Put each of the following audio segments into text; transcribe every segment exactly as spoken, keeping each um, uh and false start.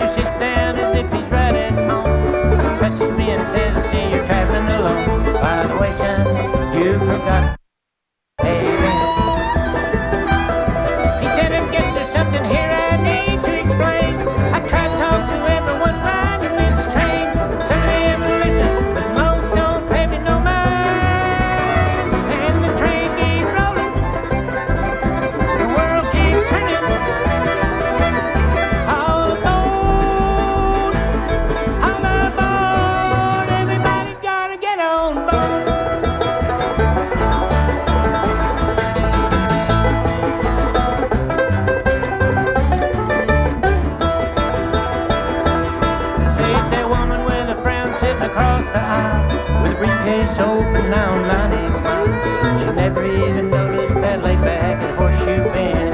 sits down as if he's right at home. Touches me and says, I see you're traveling alone. By the way, son, you forgot. Hey, he said, I guess there's something here I need to explain. I tried to talk to everyone riding this train. Some of them listen, but most don't pay me no mind. And the train keeps rolling, the world keeps turning. All aboard, all aboard, everybody gotta get on board. Sitting across the aisle with a briefcase open now ninety-one. She never even noticed that laid back at Horseshoe Bend.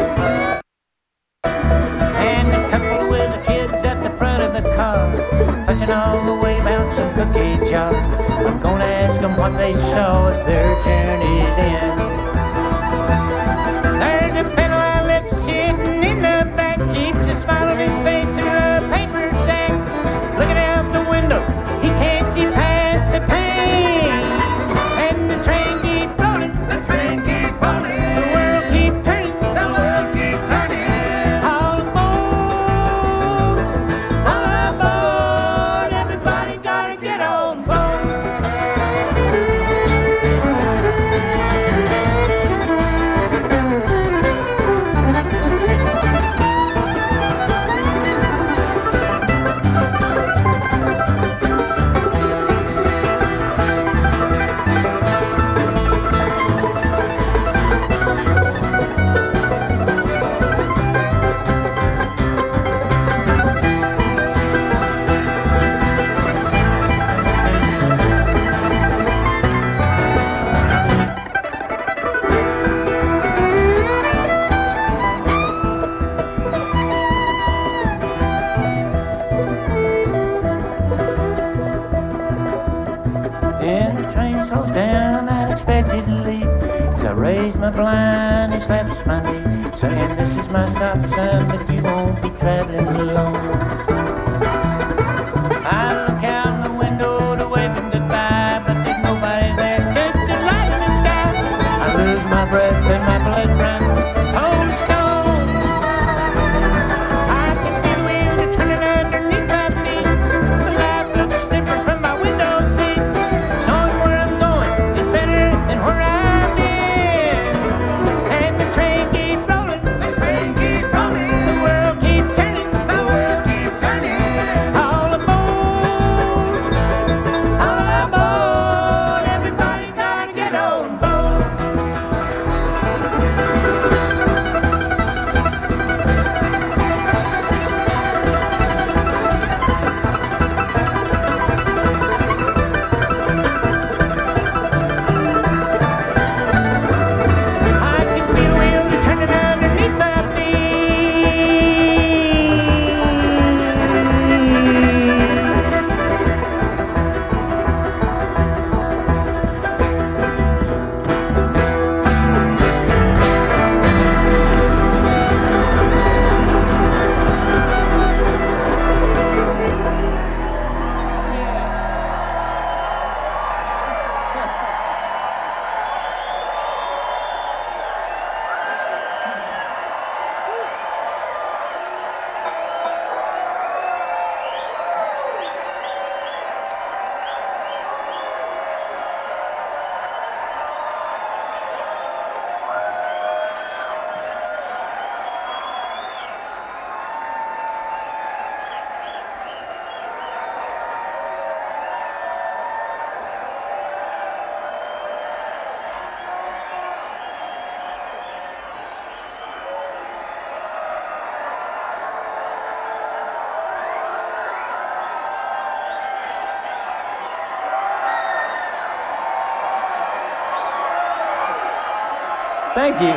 And a couple with the kids at the front of the car, fussing all the way about some cookie jar. I'm gonna ask them what they saw at their journey's end. There's a fellow I left sitting in the back, keeps a smile on his face through a paper sack. Looking out the window, he can't see past the pain. And the train keeps rolling, the train keeps rolling, the world keeps turning, the world keeps turning. All aboard, all aboard, everybody's gotta get on board. Then the train slows down unexpectedly. So I raise my blind and slaps my knee, saying this is my stop, son, but you won't be traveling alone. I look out the window to wave him goodbye, but there's nobody there, just a light in the sky. I lose my breath and my blood runs cold stone. I can feel the wheels turning underneath my feet. The life looks different from my window seat. Knowing where I'm going is better than where I've been. And the train keeps rolling, the train keeps rolling, the world keeps turning, the world keeps turning. All aboard, all aboard, everybody's gotta get on board. I can feel the wheels turning underneath my feet. Thank you.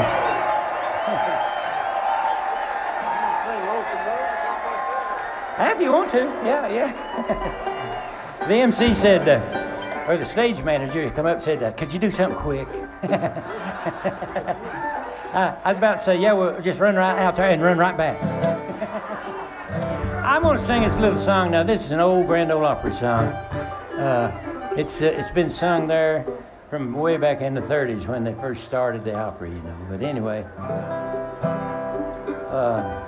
If you want to, yeah, yeah. The M C said, uh, or the stage manager come up and said, uh, could you do something quick? I, I was about to say, yeah, we'll just run right out there and run right back. I'm going to sing this little song now. This is an old Grand Ole Opry song. Uh, it's uh, it's been sung there from way back in the thirties when they first started the Opry, you know. But anyway. Uh,